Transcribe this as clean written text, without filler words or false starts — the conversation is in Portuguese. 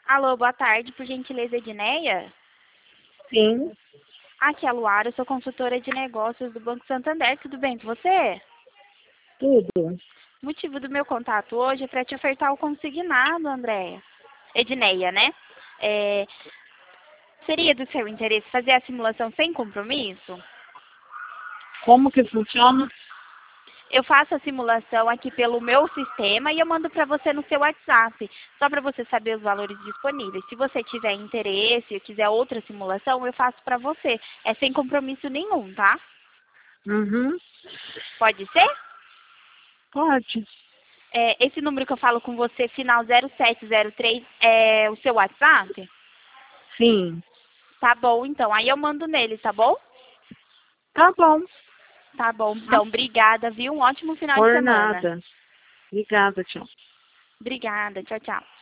Alô, boa tarde, por gentileza, Edneia? Sim, Aqui é a Luara, eu sou consultora de negócios do Banco Santander, tudo bem com você? tudo. O motivo do meu contato hoje é para te ofertar o consignado, Andréia. Edneia, né? É, seria do seu interesse fazer a simulação sem compromisso? Como que funciona? Eu faço a simulação aqui pelo meu sistema e eu mando para você no seu WhatsApp, só para você saber os valores disponíveis. Se você tiver interesse ou quiser outra simulação, eu faço para você. É sem compromisso nenhum, tá? Uhum, Pode ser? pode. Esse número que eu falo com você, final 0703, é o seu WhatsApp? Sim. Tá bom, então. Aí eu mando nele, tá bom? Tá bom. Tá bom. Então, obrigada, viu? Um ótimo final de Por semana. nada. Obrigada, tchau. Obrigada. Tchau, tchau.